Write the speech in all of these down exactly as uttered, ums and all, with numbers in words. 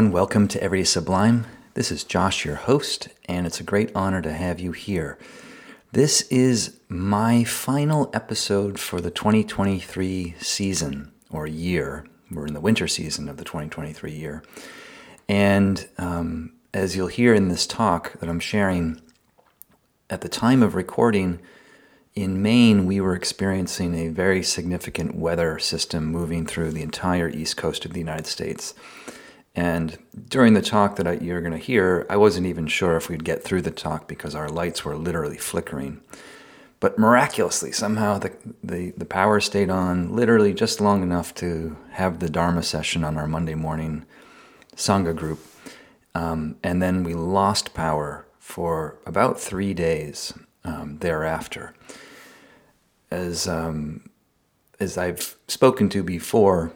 everyone. Welcome to Everyday Sublime. This is Josh, your host, and it's a great honor to have you here. This is my final episode for the twenty twenty-three season, or year. We're in the winter season of the twenty twenty-three year. And um, as you'll hear in this talk that I'm sharing, at the time of recording, in Maine, we were experiencing a very significant weather system moving through the entire east coast of the United States. And during the talk that I, you're going to hear, I wasn't even sure if we'd get through the talk because our lights were literally flickering. But miraculously, somehow the, the, the power stayed on literally just long enough to have the Dharma session on our Monday morning Sangha group. Um, and then we lost power for about three days um, thereafter. As um, as I've spoken to before,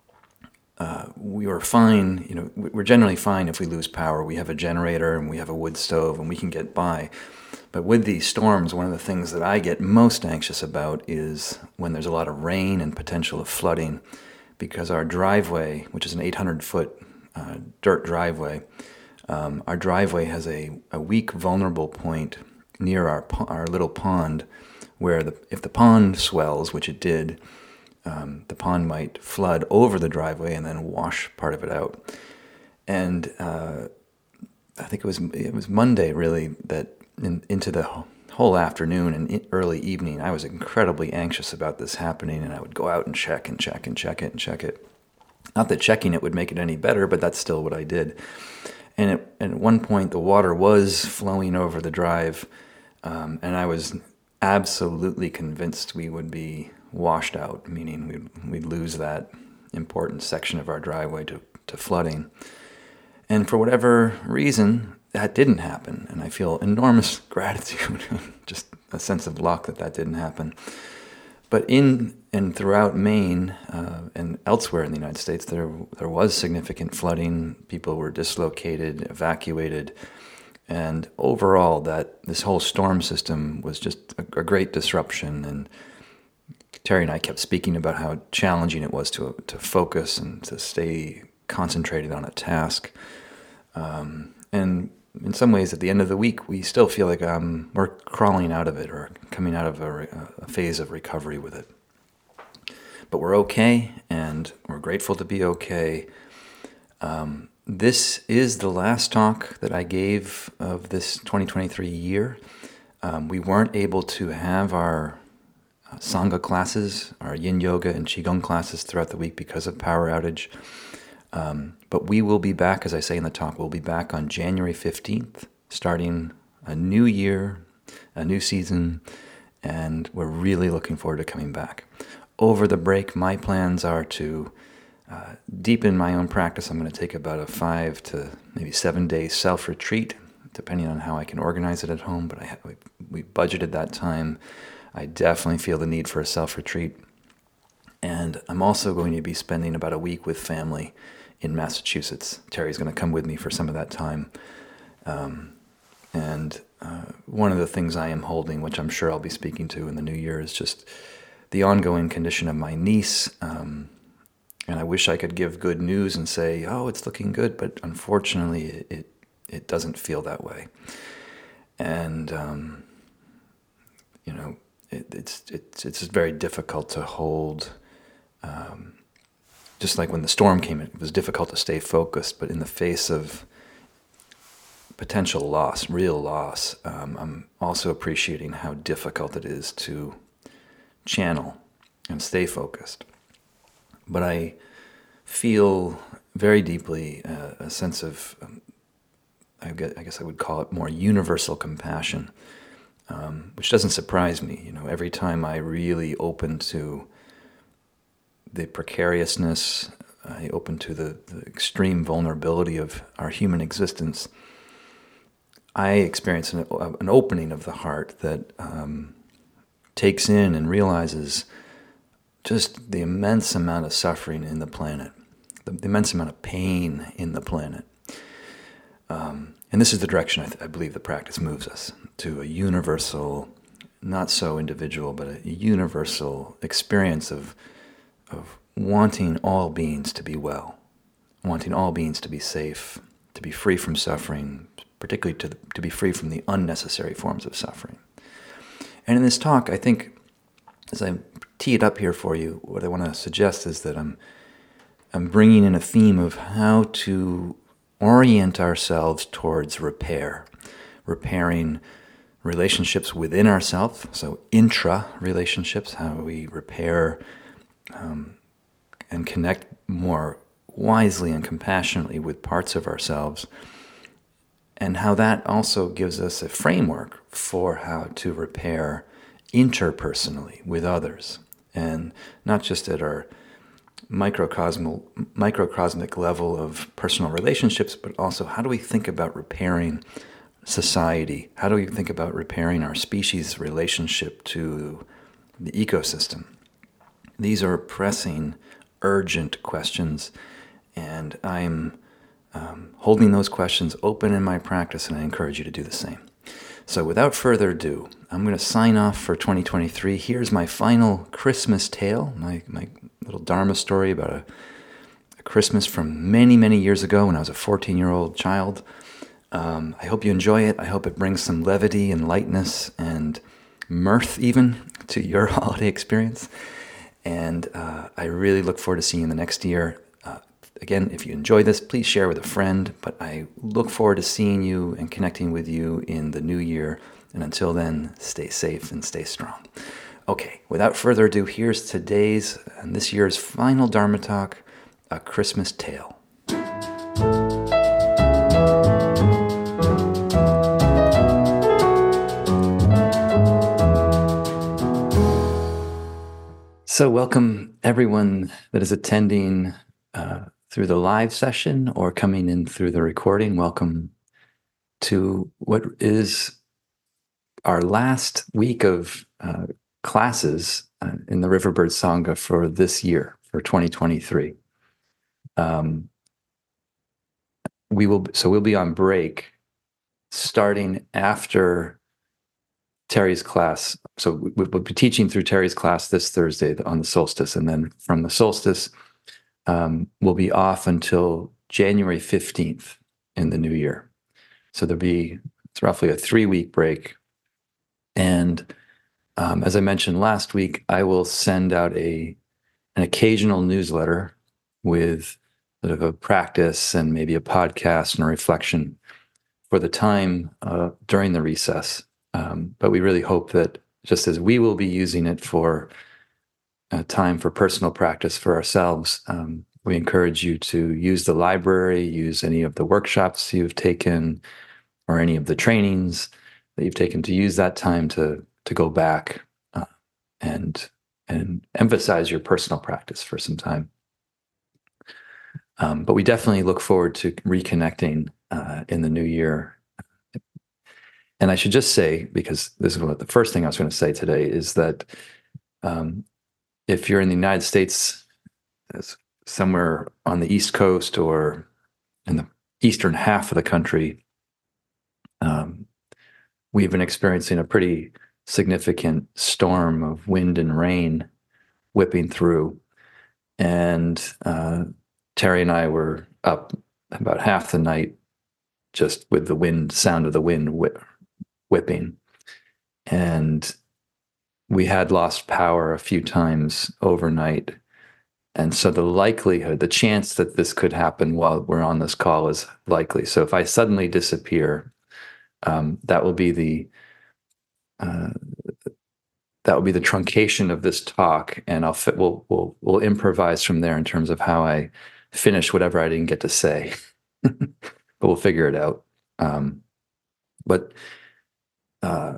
uh, we were fine. You know, we're generally fine if we lose power. We have a generator and we have a wood stove and we can get by. But with these storms, one of the things that I get most anxious about is when there's a lot of rain and potential of flooding, because our driveway, which is an eight hundred foot uh, dirt driveway, um, our driveway has a, a weak, vulnerable point near our our little pond, where the, if the pond swells, which it did, um, the pond might flood over the driveway and then wash part of it out. And uh, I think it was it was Monday, really, that in, into the whole afternoon and early evening, I was incredibly anxious about this happening, and I would go out and check and check and check it and check it. Not that checking it would make it any better, but that's still what I did. And at, and at one point, the water was flowing over the drive, um, and I was absolutely convinced we would be washed out, meaning we'd, we'd lose that important section of our driveway to, to flooding. And for whatever reason, that didn't happen. And I feel enormous gratitude, just a sense of luck that that didn't happen. But in and throughout Maine uh, and elsewhere in the United States, there there was significant flooding. People were dislocated, evacuated. And overall, that this whole storm system was just a, a great disruption. And Terry and I kept speaking about how challenging it was to to focus and to stay concentrated on a task. Um, and in some ways, at the end of the week, we still feel like um, we're crawling out of it or coming out of a, a phase of recovery with it. But we're okay, and we're grateful to be okay. Um, This is the last talk that I gave of this twenty twenty-three year. Um, we weren't able to have our uh, Sangha classes, our Yin Yoga and Qigong classes throughout the week because of power outage. Um, but we will be back, as I say in the talk, we'll be back on January fifteenth, starting a new year, a new season, and we're really looking forward to coming back. Over the break, my plans are to Uh, deep in my own practice, I'm going to take about a five to maybe seven day self-retreat, depending on how I can organize it at home. But I have, we, we budgeted that time. I definitely feel the need for a self-retreat. And I'm also going to be spending about a week with family in Massachusetts. Terry's going to come with me for some of that time. Um, and uh, one of the things I am holding, which I'm sure I'll be speaking to in the new year, is just the ongoing condition of my niece. Um, And I wish I could give good news and say, oh, it's looking good, but unfortunately, it it, it doesn't feel that way. And, um, you know, it, it's, it's, it's very difficult to hold, um, just like when the storm came, it was difficult to stay focused, but in the face of potential loss, real loss, um, I'm also appreciating how difficult it is to channel and stay focused. But I feel very deeply uh, a sense of, um, I, guess, I guess I would call it more universal compassion, um, which doesn't surprise me. You know, every time I really open to the precariousness, I open to the, the extreme vulnerability of our human existence, I experience an, an opening of the heart that um, takes in and realizes just the immense amount of suffering in the planet, the, the immense amount of pain in the planet. Um, and this is the direction I, th- I believe the practice moves us, to a universal, not so individual, but a universal experience of, of wanting all beings to be well, wanting all beings to be safe, to be free from suffering, particularly to, to be free from the unnecessary forms of suffering. And in this talk, I think, as I tee it up here for you, what I want to suggest is that I'm I'm bringing in a theme of how to orient ourselves towards repair, repairing relationships within ourselves, so intra-relationships, how we repair um, and connect more wisely and compassionately with parts of ourselves, and how that also gives us a framework for how to repair interpersonally with others, and not just at our microcosmal, microcosmic level of personal relationships, but also how do we think about repairing society? How do we think about repairing our species' relationship to the ecosystem? These are pressing, urgent questions, and I'm um, holding those questions open in my practice, and I encourage you to do the same. So without further ado, I'm going to sign off for twenty twenty-three. Here's my final Christmas tale, my, my little Dharma story about a, a Christmas from many, many years ago when I was a fourteen-year-old child. Um, I hope you enjoy it. I hope it brings some levity and lightness and mirth even to your holiday experience. And uh, I really look forward to seeing you in the next year. Uh, again, if you enjoy this, please share with a friend. But I look forward to seeing you and connecting with you in the new year. And until then, stay safe and stay strong. Okay, without further ado, here's today's and this year's final Dharma talk, A Christmas Tale. So welcome everyone that is attending uh, through the live session or coming in through the recording. Welcome to what is our last week of uh, classes uh, in the Riverbird Sangha for this year, for twenty twenty-three. Um, we will, so we'll be on break starting after Terry's class. So we'll be teaching through Terry's class this Thursday on the solstice. And then from the solstice, um, we'll be off until January fifteenth in the new year. So there'll be, it's roughly a three week break. And um, as I mentioned last week, I will send out a an occasional newsletter with sort of a practice and maybe a podcast and a reflection for the time uh, during the recess. Um, but we really hope that just as we will be using it for uh, time for personal practice for ourselves, um, we encourage you to use the library, use any of the workshops you've taken or any of the trainings that you've taken to use that time to to go back uh, and and emphasize your personal practice for some time. Um, but we definitely look forward to reconnecting uh, in the new year. And I should just say, because this is what the first thing I was going to say today, is that um, if you're in the United States, somewhere on the East Coast or in the eastern half of the country, um, we've been experiencing a pretty significant storm of wind and rain whipping through. And uh, Terry and I were up about half the night just with the wind, sound of the wind whip, whipping. And we had lost power a few times overnight. And so the likelihood, the chance that this could happen while we're on this call is likely. So if I suddenly disappear, um, that will be the uh, that will be the truncation of this talk, and I'll fit, we'll we'll we'll improvise from there in terms of how I finish whatever I didn't get to say. But we'll figure it out. Um, but uh,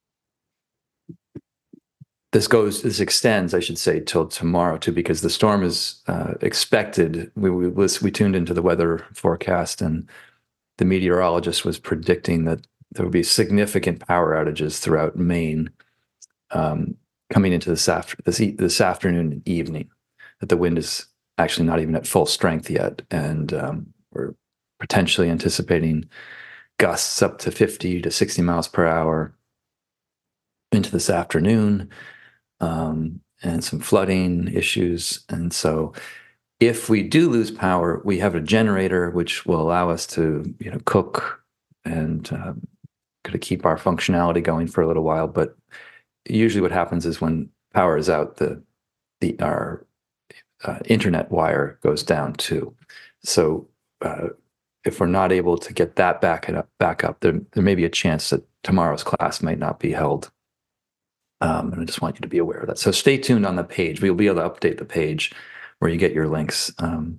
this goes, this extends, I should say, till tomorrow too, because the storm is uh, expected. We, we we tuned into the weather forecast, and the meteorologist was predicting that there would be significant power outages throughout Maine um, coming into this after this e- this afternoon and evening. That the wind is actually not even at full strength yet, and um, we're potentially anticipating gusts up to fifty to sixty miles per hour into this afternoon, um, and some flooding issues. And so if we do lose power, we have a generator which will allow us to, you know, cook and um, kind of keep our functionality going for a little while. But usually, what happens is when power is out, the the our uh, internet wire goes down too. So uh, if we're not able to get that back up, back up, there there may be a chance that tomorrow's class might not be held. Um, and I just want you to be aware of that. So stay tuned on the page. We'll be able to update the page where you get your links. Um,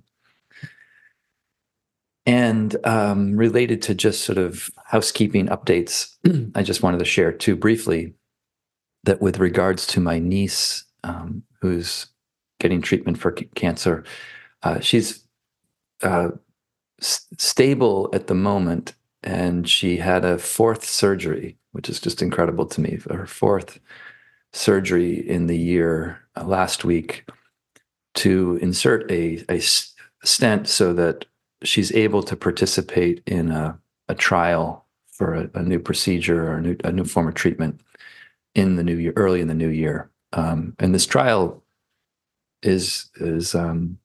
and um, related to just sort of housekeeping updates, I just wanted to share too briefly that with regards to my niece, um, who's getting treatment for c- cancer, uh, she's uh, s- stable at the moment, and she had a fourth surgery, which is just incredible to me. Her fourth surgery in the year uh, last week to insert a, a stent so that she's able to participate in a, a trial for a, a new procedure or a new, a new form of treatment in the new year, early in the new year. Um, and this trial is is um,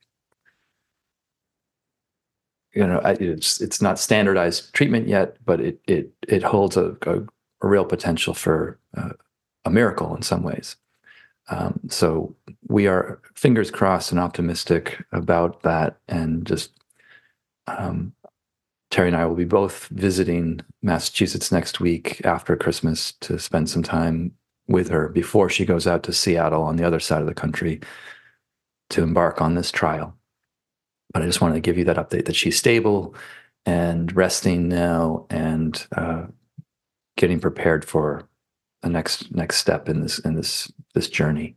you know it's it's not standardized treatment yet, but it it it holds a, a, a real potential for uh, a miracle in some ways. Um, so we are fingers crossed and optimistic about that, and just um, Terry and I will be both visiting Massachusetts next week after Christmas to spend some time with her before she goes out to Seattle on the other side of the country to embark on this trial. But I just wanted to give you that update that she's stable and resting now, and uh, getting prepared for the next next step in this in this this journey.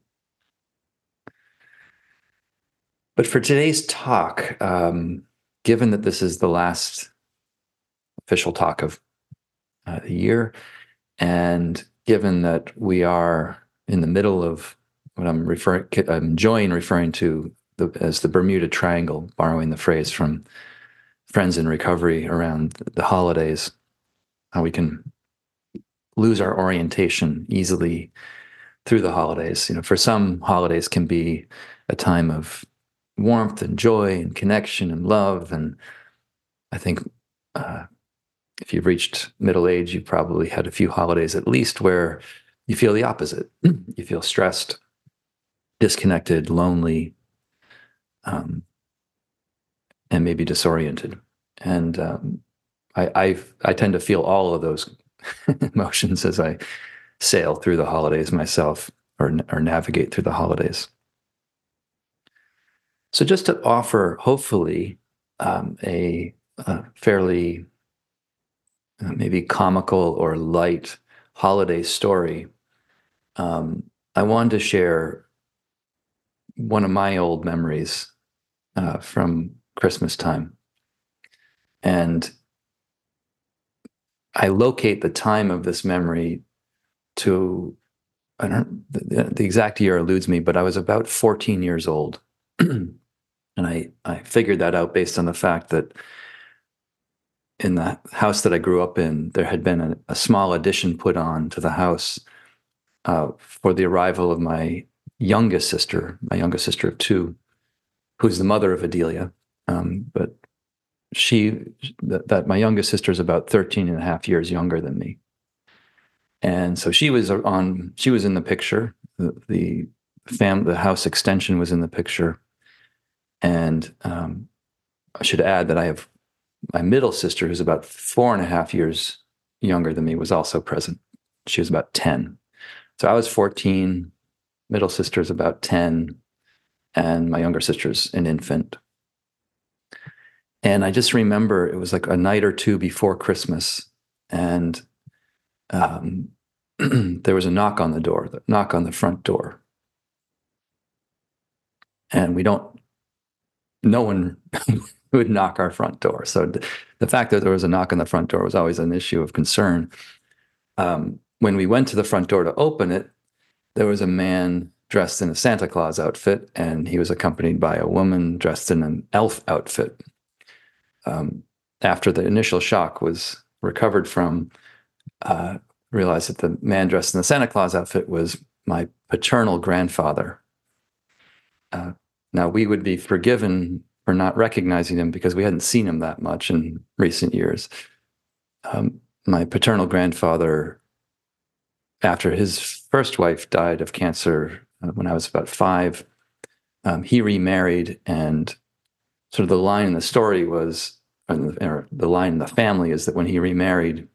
But for today's talk, um, given that this is the last official talk of uh, the year, and given that we are in the middle of what I'm referring, I'm enjoying referring to the, as the Bermuda Triangle, borrowing the phrase from friends in recovery around the holidays, how we can lose our orientation easily through the holidays. You know, for some, holidays can be a time of warmth and joy and connection and love. And I think uh, if you've reached middle age, you've probably had a few holidays at least where you feel the opposite. You feel stressed, disconnected, lonely, um, and maybe disoriented. And um, I, I I tend to feel all of those emotions as I sail through the holidays myself, or or navigate through the holidays. So just to offer, hopefully, um, a, a fairly uh, maybe comical or light holiday story, um, I wanted to share one of my old memories uh, from Christmas time. And I locate the time of this memory to, I don't, the, the exact year eludes me, but I was about fourteen years old. And I, I figured that out based on the fact that in the house that I grew up in, there had been a, a small addition put on to the house uh, for the arrival of my youngest sister, my youngest sister of two, who's the mother of Adelia. Um, but she, that, that my youngest sister is about thirteen and a half years younger than me. And so she was on, she was in the picture. The, the fam, the house extension was in the picture. And um, I should add that I have my middle sister, who's about four and a half years younger than me, was also present. She was about ten. So I was fourteen, middle sister's about ten, and my younger sister's an infant. And I just remember it was like a night or two before Christmas, and um, there was a knock on the door, the knock on the front door. And we don't, no one would knock our front door. So th- the fact that there was a knock on the front door was always an issue of concern. Um, when we went to the front door to open it, there was a man dressed in a Santa Claus outfit, and he was accompanied by a woman dressed in an elf outfit. Um, after the initial shock was recovered from, uh, realized that the man dressed in the Santa Claus outfit was my paternal grandfather. Uh, Now, we would be forgiven for not recognizing him because we hadn't seen him that much in recent years. Um, my paternal grandfather, after his first wife died of cancer uh, when I was about five, um, he remarried, and sort of the line in the story was, or the line in the family is that when he remarried,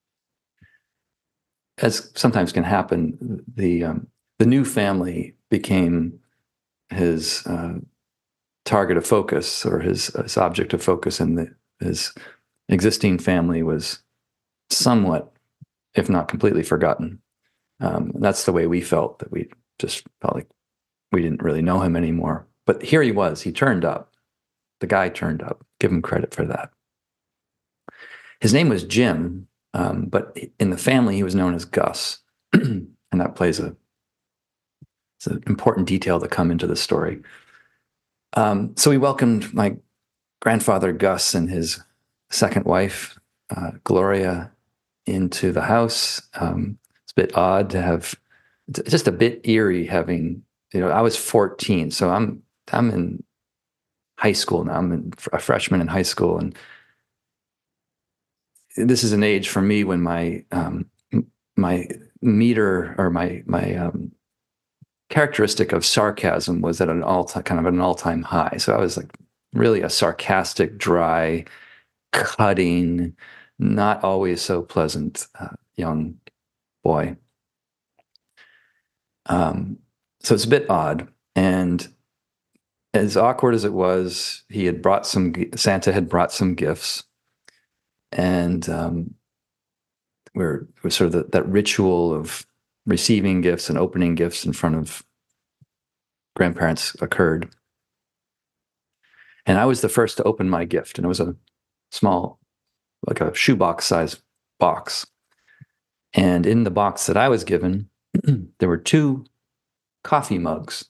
as sometimes can happen, the um, the new family became his uh, target of focus, or his, his object of focus, and the, his existing family was somewhat, if not completely, forgotten. Um, that's the way we felt, that we just felt like we didn't really know him anymore. But here he was. He turned up. The guy turned up. Give him credit for that. His name was Jim, um, but in the family he was known as Gus, and that plays a it's an important detail to come into the story. Um, so we welcomed my grandfather Gus and his second wife, uh, Gloria, into the house. Um, it's a bit odd to have, just a bit eerie having, you know, I was fourteen, so I'm I'm in high school now. I'm in, a freshman in high school, and this is an age for me when my um, my meter, or my my um, characteristic of sarcasm was at an all time kind of an all time high. So I was like really a sarcastic, dry, cutting, not always so pleasant uh, young boy. Um, so it's a bit odd, and as awkward as it was, he had brought some. Santa had brought some gifts, and um, we're, we're sort of the, that ritual of receiving gifts and opening gifts in front of grandparents occurred. And I was the first to open my gift, and it was a small, like a shoebox size box. And in the box that I was given, there were two coffee mugs.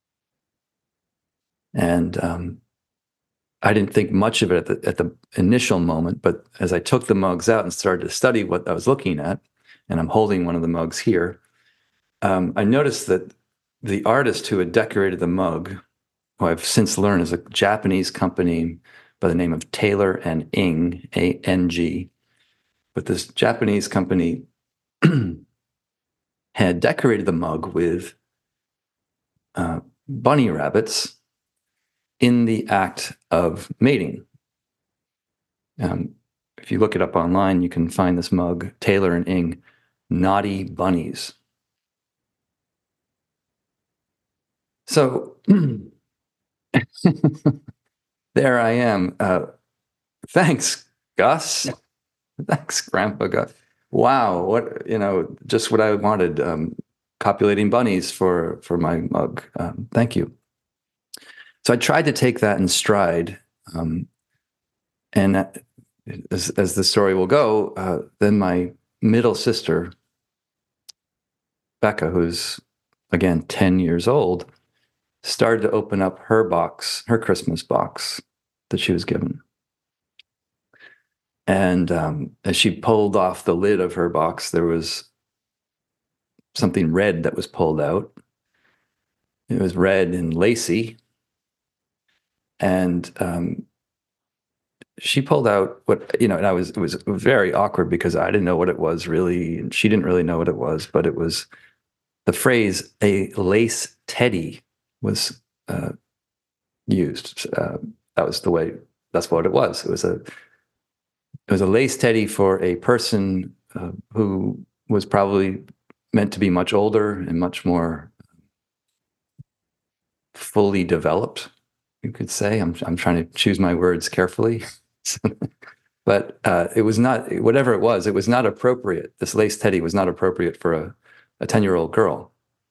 And um, I didn't think much of it at the, at the initial moment, but as I took the mugs out and started to study what I was looking at, and I'm holding one of the mugs here, um, I noticed that the artist who had decorated the mug, who I've since learned is a Japanese company by the name of Taylor and Ing, A N G, but this Japanese company had decorated the mug with uh, bunny rabbits in the act of mating. Um, if you look it up online, you can find this mug, Taylor and Ing, Naughty Bunnies. So there I am. Uh, thanks, Gus. Thanks, Grandpa Gus. Wow, what, you know, just what I wanted. Um, copulating bunnies for for my mug. Um, thank you. So I tried to take that in stride, um, and that, as, as the story will go, uh, then my middle sister, Becca, who's again ten years old, started to open up her box, her Christmas box that she was given. And um, as she pulled off the lid of her box, there was something red that was pulled out. It was red and lacy. And um, she pulled out what, you know, and I was, it was very awkward because I didn't know what it was really, and she didn't really know what it was, but it was the phrase, a lace teddy, was uh, used. Uh, that was the way, that's what it was. It was a, it was a lace teddy for a person uh, who was probably meant to be much older and much more fully developed, you could say. I'm I'm trying to choose my words carefully. But uh, it was not, whatever it was, it was not appropriate. This lace teddy was not appropriate for a, a ten-year-old girl.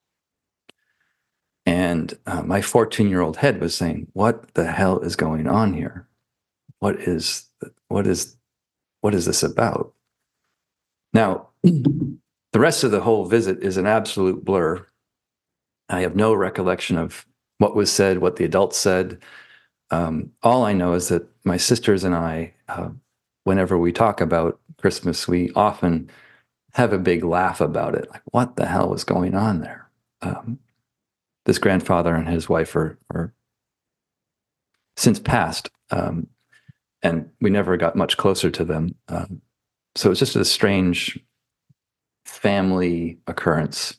And uh, my fourteen-year-old head was saying, what the hell is going on here? What is, what is, what is this about? Now, the rest of the whole visit is an absolute blur. I have no recollection of what was said, what the adults said. Um, all I know is that my sisters and I, uh, whenever we talk about Christmas, we often have a big laugh about it. Like, what the hell was going on there? Um, this grandfather and his wife are, are since passed, um, and we never got much closer to them. Um, so it's just a strange family occurrence.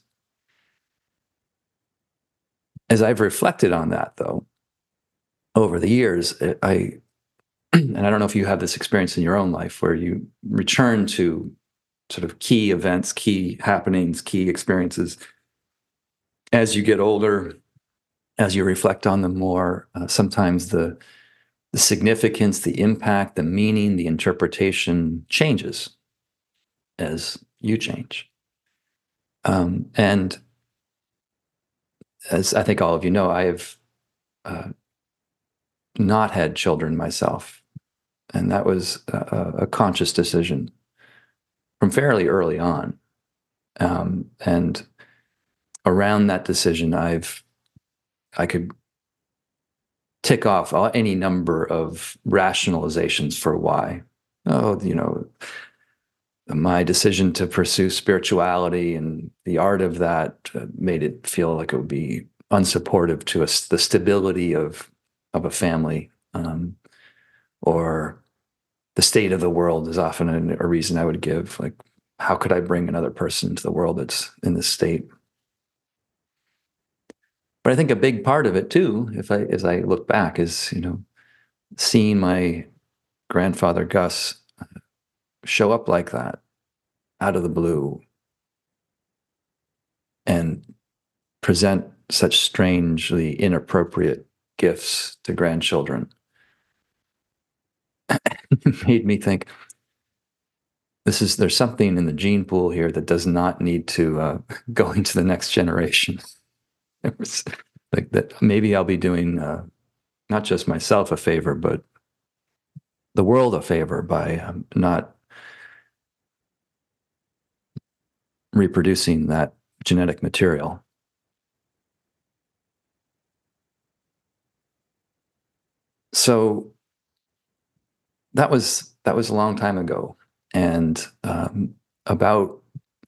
As I've reflected on that, though, over the years, it, I and I don't know if you have this experience in your own life where you return to sort of key events, key happenings, key experiences as you get older, as you reflect on them more. Uh, sometimes the the significance, the impact, the meaning, the interpretation changes as you change. Um, and as I think all of you know, I have uh, not had children myself. And that was a, a conscious decision from fairly early on. Um, and around that decision, I've I could tick off all, any number of rationalizations for why. Oh, you know, my decision to pursue spirituality and the art of that uh, made it feel like it would be unsupportive to us, the stability of of a family, um, or the state of the world is often a, a reason I would give. Like, how could I bring another person into the world that's in this state? But I think a big part of it too, if I as I look back, is you know seeing my grandfather Gus show up like that out of the blue and present such strangely inappropriate gifts to grandchildren made me think this is there's something in the gene pool here that does not need to uh, go into the next generation. It was like that maybe I'll be doing uh, not just myself a favor, but the world a favor by um, not reproducing that genetic material. So that was that was a long time ago, and um, about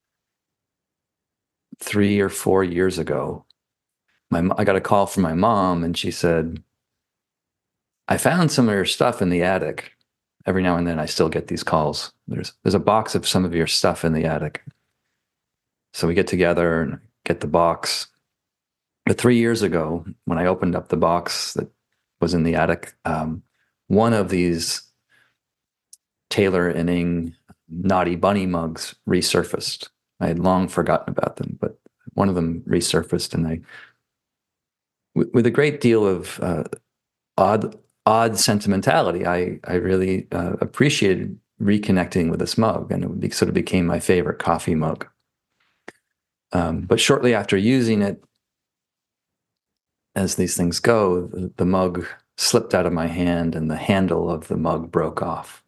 three or four years ago, my I got a call from my mom, and she said, "I found some of your stuff in the attic." Every now and then, I still get these calls. There's there's a box of some of your stuff in the attic. So we get together and get the box. But three years ago, when I opened up the box that was in the attic, um, one of these Taylor and Ing Naughty Bunny mugs resurfaced. I had long forgotten about them, but one of them resurfaced, and I, with, with a great deal of uh, odd, odd sentimentality, I, I really uh, appreciated reconnecting with this mug, and it be, sort of became my favorite coffee mug. Um, but shortly after using it, as these things go, the, the mug slipped out of my hand, and the handle of the mug broke off.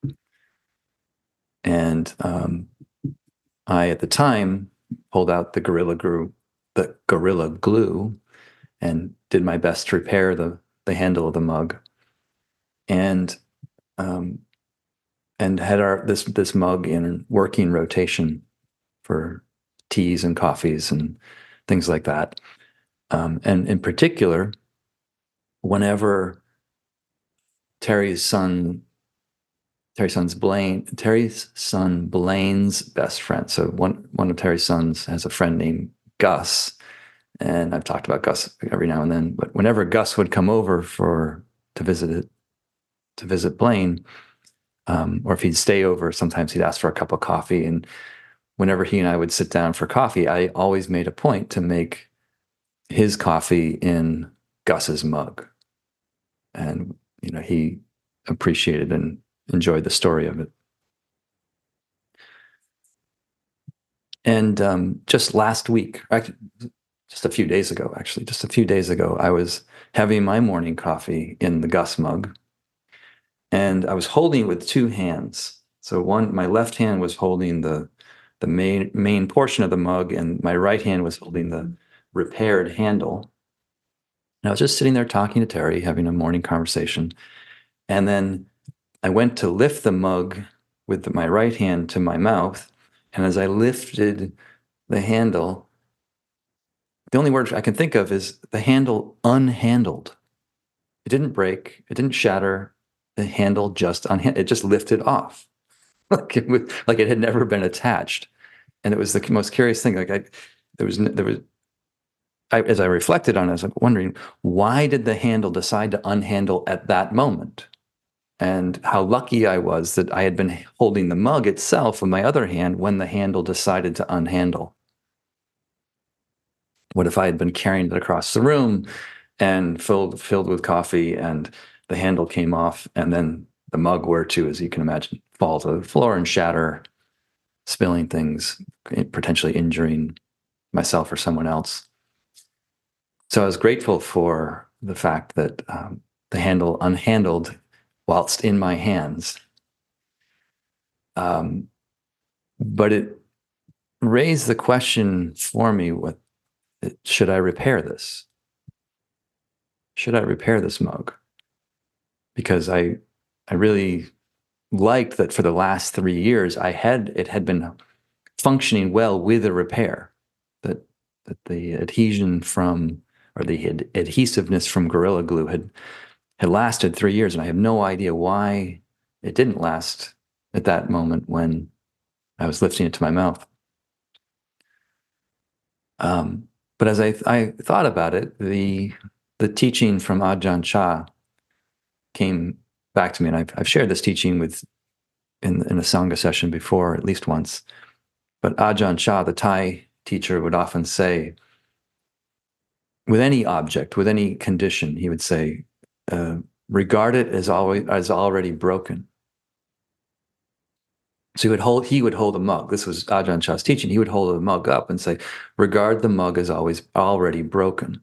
And um, I, at the time, pulled out the Gorilla Glue, the Gorilla Glue, and did my best to repair the the handle of the mug, and um, and had our this this mug in working rotation for teas and coffees and things like that. Um, and in particular, whenever Terry's son Terry's son's Blaine, Terry's son Blaine's best friend. So one one of Terry's sons has a friend named Gus, and I've talked about Gus every now and then. But whenever Gus would come over for to visit it, to visit Blaine, um, or if he'd stay over, sometimes he'd ask for a cup of coffee. And whenever he and I would sit down for coffee, I always made a point to make his coffee in Gus's mug, and you know he appreciated and enjoyed the story of it. And um, just last week, actually, just a few days ago, actually, just a few days ago, I was having my morning coffee in the Gus mug, and I was holding it with two hands. So one, my left hand was holding the the main main portion of the mug, and my right hand was holding the repaired handle. And I was just sitting there talking to Terry, having a morning conversation, and then I went to lift the mug with my right hand to my mouth, and as I lifted the handle, the only word I can think of is the handle unhandled. It didn't break. It didn't shatter. The handle just on it just lifted off, like it was, like it had never been attached. And it was the most curious thing. Like I, there was there was, I, as I reflected on it, I was like wondering, why did the handle decide to unhandle at that moment? And how lucky I was that I had been holding the mug itself in my other hand when the handle decided to unhandle. What if I had been carrying it across the room and filled filled with coffee, and the handle came off, and then the mug were to, as you can imagine, fall to the floor and shatter, spilling things, potentially injuring myself or someone else. So I was grateful for the fact that um, the handle unhandled whilst in my hands. Um, but it raised the question for me: what should I repair this? Should I repair this mug? Because I, I really liked that for the last three years I had it had been functioning well with a repair. That that the adhesion from or the ad- adhesiveness from Gorilla Glue had had lasted three years, and I have no idea why it didn't last at that moment when I was lifting it to my mouth. Um, but as I I thought about it, the the teaching from Ajahn Chah came back to me, and I've I've shared this teaching with in in a Sangha session before, at least once. But Ajahn Chah, the Thai teacher, would often say, with any object, with any condition, he would say, uh, regard it as always as already broken. So he would hold he would hold a mug. This was Ajahn Chah's teaching. He would hold a mug up and say, regard the mug as always already broken.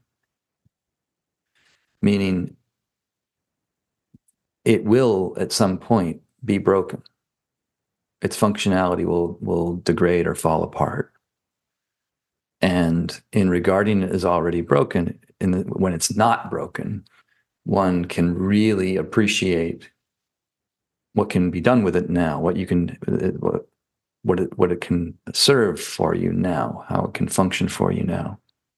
Meaning it will at some point be broken. Its functionality will will degrade or fall apart. And in regarding it as already broken, in the, when it's not broken, one can really appreciate what can be done with it now, what you can, what what it what it can serve for you now, how it can function for you now.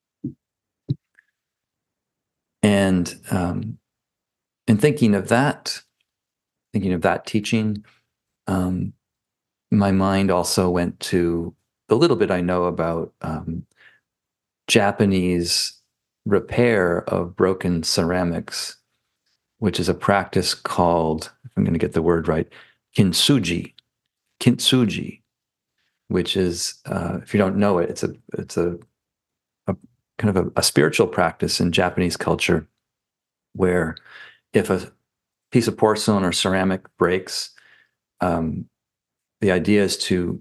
And um, in thinking of that, thinking of that teaching, um, my mind also went to the little bit I know about um, Japanese repair of broken ceramics, which is a practice called, if I'm going to get the word right, kintsugi. Kintsugi, which is, uh, if you don't know it, it's a it's a, a kind of a, a spiritual practice in Japanese culture, where if a piece of porcelain or ceramic breaks, um, the idea is to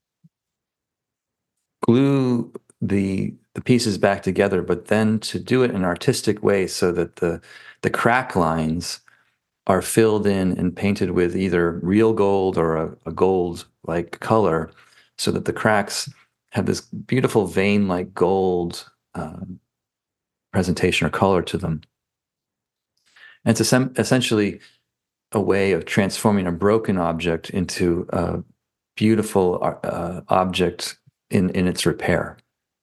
glue the the pieces back together, but then to do it in an artistic way so that the the crack lines are filled in and painted with either real gold or a, a gold-like color, so that the cracks have this beautiful vein-like gold um, presentation or color to them. And it's essentially a way of transforming a broken object into a beautiful uh, object in, in its repair.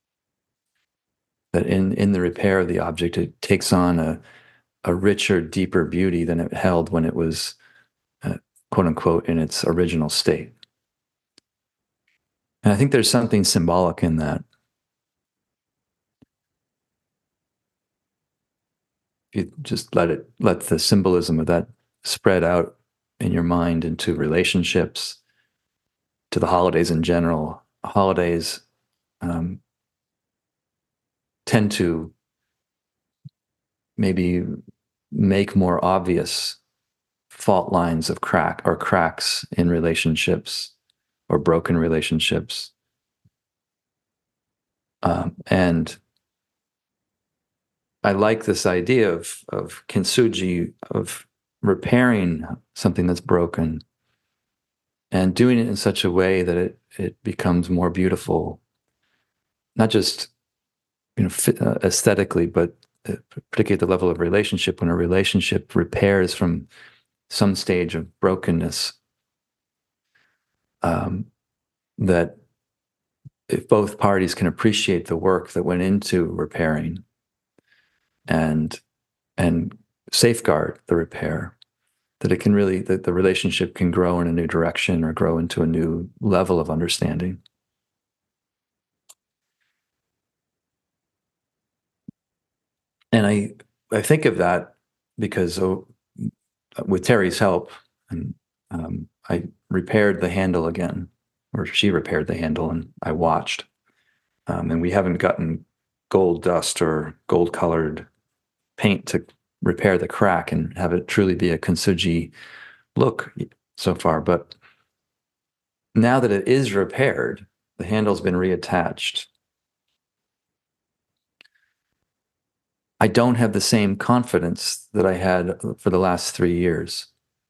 That in, in the repair of the object, it takes on a, a richer, deeper beauty than it held when it was, uh, quote unquote, in its original state. And I think there's something symbolic in that. You just let it, let the symbolism of that spread out in your mind into relationships, to the holidays in general. Holidays um, tend to maybe make more obvious fault lines of crack or cracks in relationships or broken relationships. Um, and I like this idea of, of kintsugi, of repairing something that's broken and doing it in such a way that it, it becomes more beautiful, not just, you know, uh, aesthetically, but particularly at the level of relationship, when a relationship repairs from some stage of brokenness, um, that if both parties can appreciate the work that went into repairing and and safeguard the repair, that it can really, that the relationship can grow in a new direction or grow into a new level of understanding. And I, I think of that because oh, with Terry's help, and um, I repaired the handle again, or she repaired the handle, and I watched. Um, and we haven't gotten gold dust or gold colored paint to repair the crack and have it truly be a kintsugi look so far. But now that it is repaired, the handle's been reattached. I don't have the same confidence that I had for the last three years.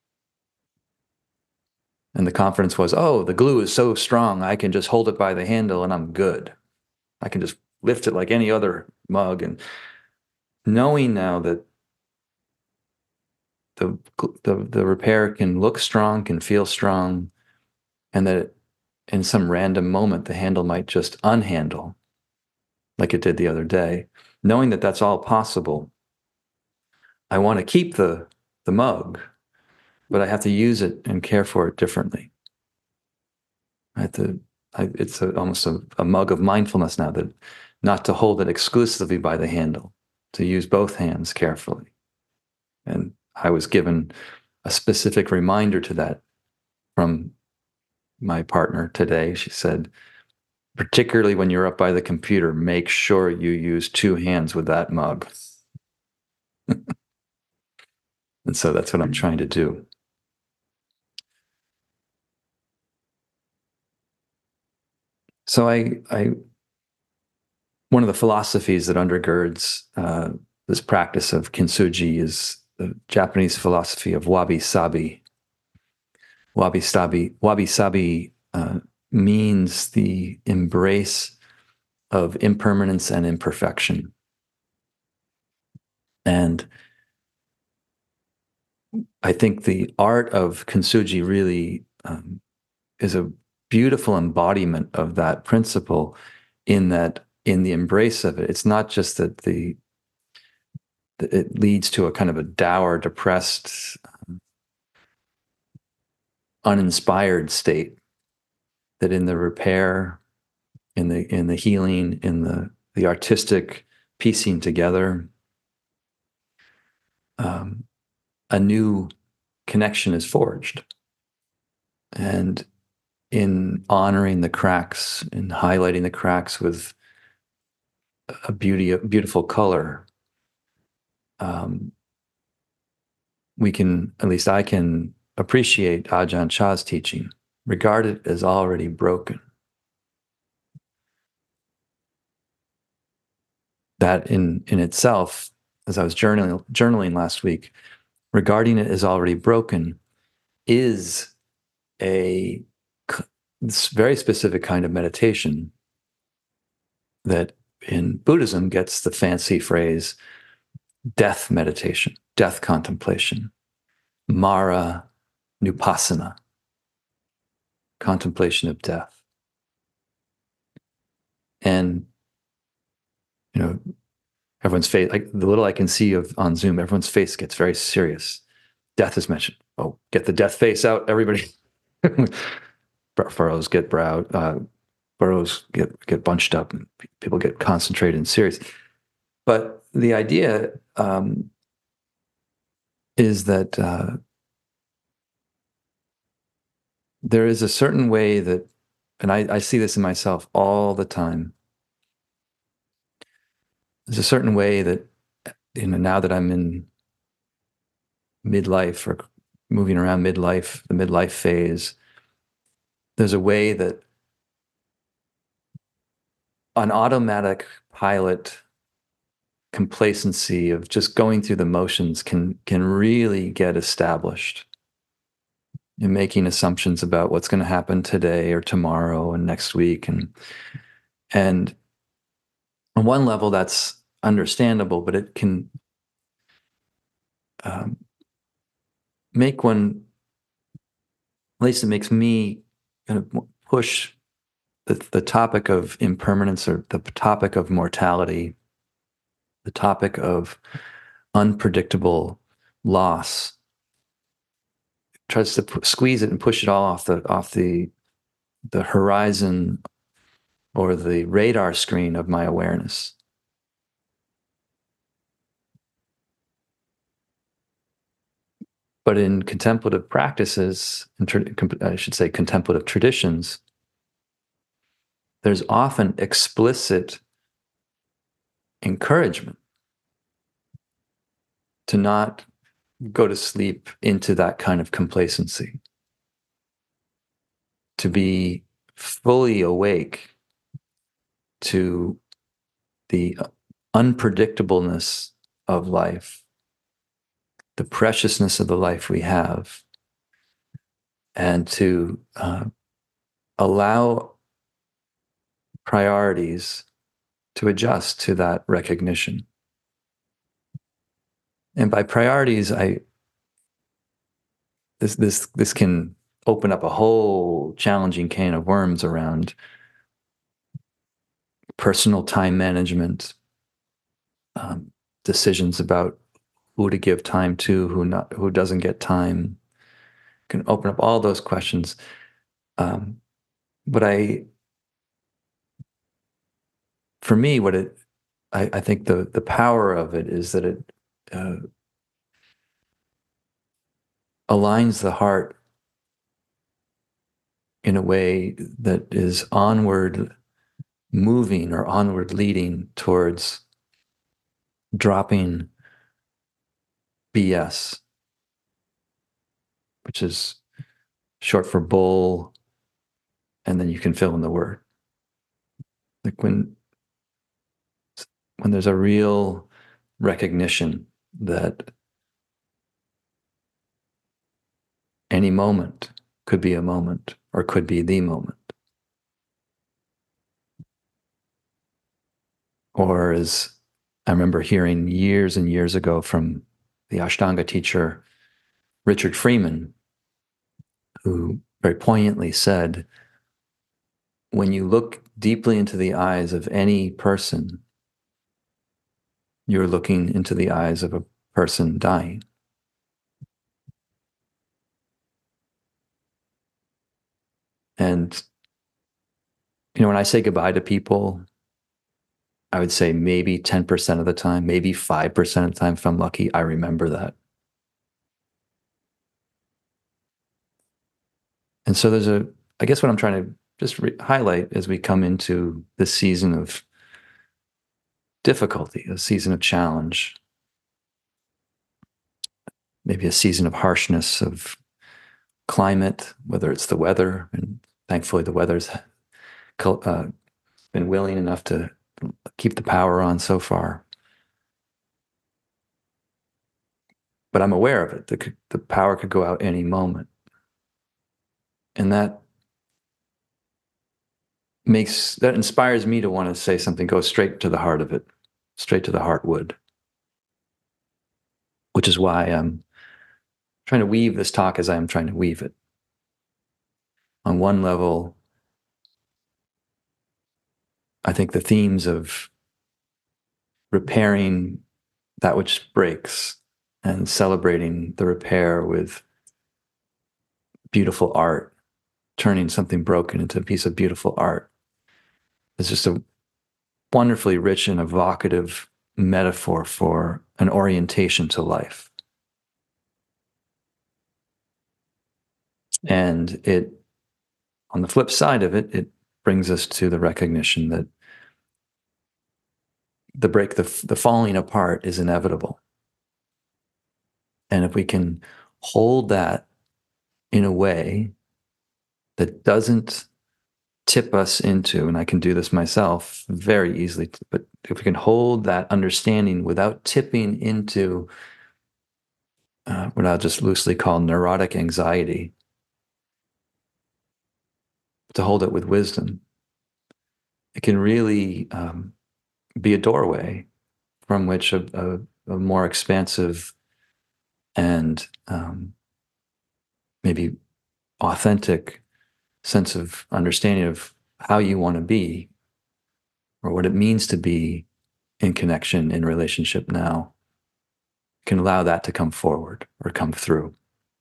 And the confidence was, oh, the glue is so strong, I can just hold it by the handle and I'm good. I can just lift it like any other mug. And knowing now that the the, the repair can look strong, can feel strong, and that in some random moment, the handle might just unhandle like it did the other day. Knowing that that's all possible, I want to keep the, the mug, but I have to use it and care for it differently. I have to, I, it's a, almost a, a mug of mindfulness now, that not to hold it exclusively by the handle, to use both hands carefully. And I was given a specific reminder to that from my partner today. She said, particularly when you're up by the computer, make sure you use two hands with that mug. And so that's what I'm trying to do. So I, I one of the philosophies that undergirds uh, this practice of kintsugi is the Japanese philosophy of wabi-sabi. Wabi-sabi, wabi-sabi uh, means the embrace of impermanence and imperfection. And I think the art of kintsugi really um, is a beautiful embodiment of that principle, in that, in the embrace of it, it's not just that the that it leads to a kind of a dour, depressed, um, uninspired state. That in the repair, in the in the healing, in the the artistic piecing together, um, a new connection is forged. And in honoring the cracks, in highlighting the cracks with a beauty, a beautiful color, um, we can, at least I can, appreciate Ajahn Chah's teaching, regard it as already broken. That in, in itself, as I was journaling, journaling last week, regarding it as already broken is a very specific kind of meditation that in Buddhism gets the fancy phrase death meditation, death contemplation, Mara Nupassana, contemplation of death. And, you know, everyone's face, like the little I can see of on Zoom, everyone's face gets very serious. Death is mentioned. Oh, get the death face out, everybody. Furrows get browed, uh, furrows get, get bunched up, and people get concentrated and serious. But the idea um, is that uh, there is a certain way that, and I, I see this in myself all the time, there's a certain way that, you know, now that I'm in midlife or moving around midlife, the midlife phase, there's a way that an automatic pilot complacency of just going through the motions can can really get established in making assumptions about what's going to happen today or tomorrow and next week. And and on one level, that's understandable, but it can um, make one, at least it makes me kind of push the, the topic of impermanence, or the topic of mortality, the topic of unpredictable loss, tries to p- squeeze it and push it all off the off the the horizon or the radar screen of my awareness. But in contemplative practices, I should say contemplative traditions, there's often explicit encouragement to not go to sleep into that kind of complacency, to be fully awake to the unpredictableness of life, the preciousness of the life we have, and to uh, allow priorities to adjust to that recognition. And by priorities, I this this this can open up a whole challenging can of worms around personal time management, um, decisions about who to give time to, who not, who doesn't get time. Can open up all those questions. Um, but I, for me, what it, I, I think the the power of it is that it uh, aligns the heart in a way that is onward moving or onward leading towards dropping B S, which is short for bull, and then you can fill in the word. Like when when there's a real recognition that any moment could be a moment or could be the moment. Or as I remember hearing years and years ago from the Ashtanga teacher, Richard Freeman, who very poignantly said, when you look deeply into the eyes of any person, you're looking into the eyes of a person dying. And, you know, when I say goodbye to people, I would say maybe ten percent of the time, maybe five percent of the time, if I'm lucky, I remember that. And so there's a, I guess what I'm trying to just re- highlight as we come into this season of difficulty, a season of challenge, maybe a season of harshness, of climate, whether it's the weather, and thankfully the weather's uh, been willing enough to keep the power on so far. But I'm aware of it. The, the power could go out any moment. And that makes, that inspires me to want to say something, go straight to the heart of it, straight to the heartwood, which is why I'm trying to weave this talk as I am trying to weave it. On one level, I think the themes of repairing that which breaks and celebrating the repair with beautiful art, turning something broken into a piece of beautiful art, is just a wonderfully rich and evocative metaphor for an orientation to life. And it, on the flip side of it, it brings us to the recognition that the break, the, the falling apart is inevitable. And if we can hold that in a way that doesn't tip us into, and I can do this myself very easily, but if we can hold that understanding without tipping into uh, what I'll just loosely call neurotic anxiety, to hold it with wisdom, it can really um, be a doorway from which a, a, a more expansive and um, maybe authentic sense of understanding of how you want to be or what it means to be in connection, in relationship now, can allow that to come forward or come through.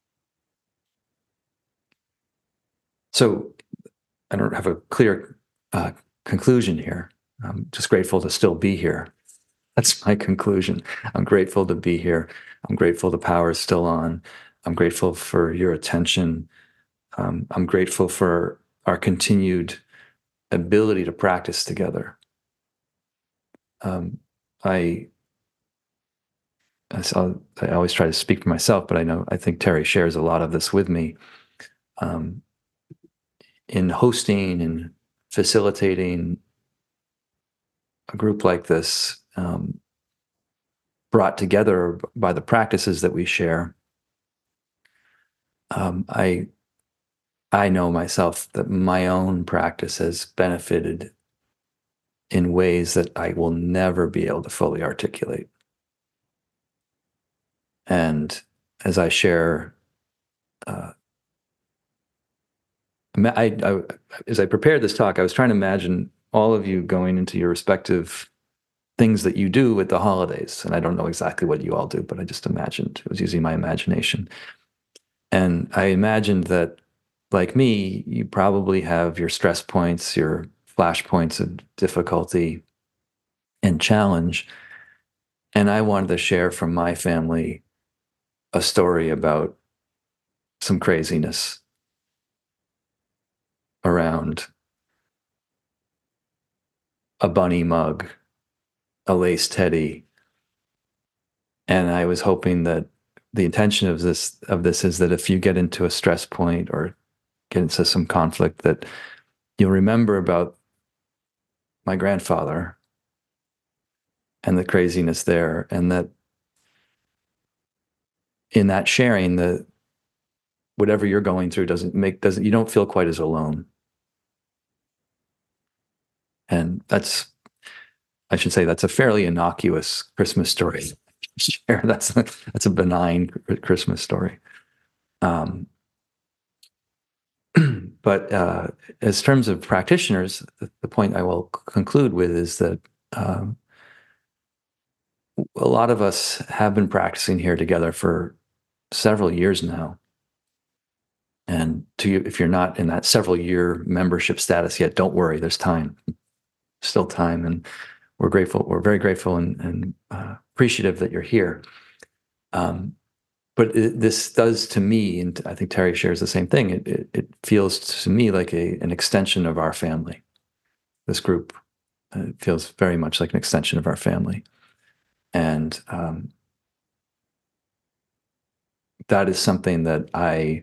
So I don't have a clear uh, conclusion here. I'm just grateful to still be here. That's my conclusion. I'm grateful to be here. I'm grateful the power is still on. I'm grateful for your attention. Um, I'm grateful for our continued ability to practice together. Um, I, I, saw, I always try to speak for myself, but I know I think Terry shares a lot of this with me. Um, in hosting and facilitating a group like this, um, brought together by the practices that we share, um, I I know myself that my own practice has benefited in ways that I will never be able to fully articulate. And as I share, uh, I, I, as I prepared this talk, I was trying to imagine all of you going into your respective things that you do at the holidays. And I don't know exactly what you all do, but I just imagined, it was using my imagination. And I imagined that, like me, you probably have your stress points, your flash points of difficulty and challenge. And I wanted to share from my family a story about some craziness around a bunny mug, a lace teddy. And I was hoping that the intention of this of this is that if you get into a stress point or get into some conflict, that you'll remember about my grandfather and the craziness there, and that in that sharing, the whatever you're going through doesn't make doesn't you don't feel quite as alone. And that's, I should say, that's a fairly innocuous Christmas story. that's a, that's a benign Christmas story. Um, but uh, as terms of practitioners, the, the point I will conclude with is that um, a lot of us have been practicing here together for several years now. And to you, if you're not in that several year membership status yet, don't worry, there's time, still time. And we're grateful, we're very grateful and, and uh, appreciative that you're here. Um, but it, this does to me, and I think Terry shares the same thing, it, it, it feels to me like a, an extension of our family. This group uh, feels very much like an extension of our family. And um, that is something that I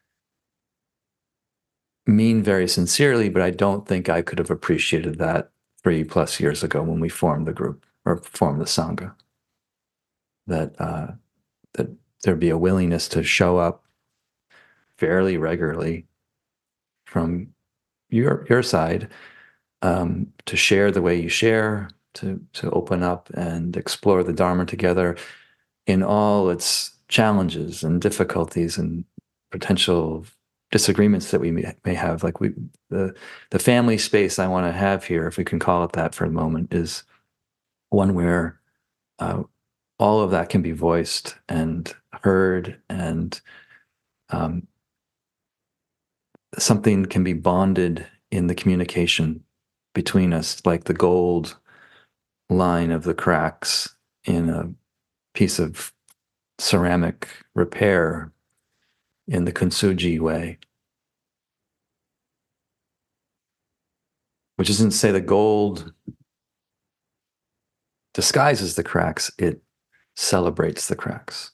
mean very sincerely, but I don't think I could have appreciated that three plus years ago when we formed the group or formed the Sangha. That uh, that there'd be a willingness to show up fairly regularly from your your side, um, to share the way you share, to to open up and explore the Dharma together in all its challenges and difficulties and potential disagreements that we may, may have. Like we, the the family space I want to have here, if we can call it that for a moment, is one where uh, all of that can be voiced and heard, and um, something can be bonded in the communication between us, like the gold line of the cracks in a piece of ceramic repair in the Kintsugi way. Which isn't to say the gold disguises the cracks, it celebrates the cracks.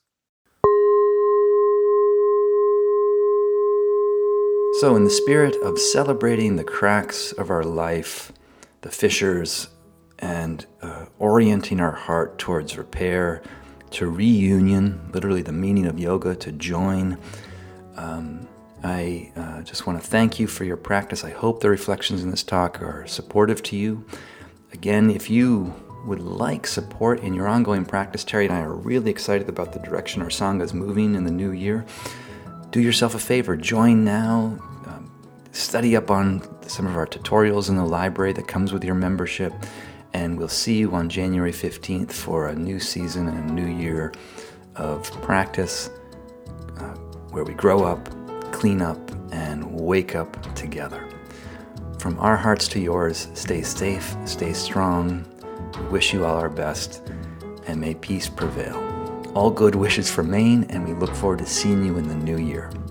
So in the spirit of celebrating the cracks of our life, the fissures, and uh, orienting our heart towards repair, to reunion, literally the meaning of yoga, to join, um, I uh, just want to thank you for your practice. I hope the reflections in this talk are supportive to you. Again, if you would like support in your ongoing practice, Terry and I are really excited about the direction our Sangha is moving in the new year. Do yourself a favor, join now, um, study up on some of our tutorials in the library that comes with your membership, and we'll see you on January fifteenth for a new season and a new year of practice uh, where we grow up, clean up, and wake up together. From our hearts to yours, stay safe, stay strong. We wish you all our best, and may peace prevail. All good wishes from Maine, and we look forward to seeing you in the new year.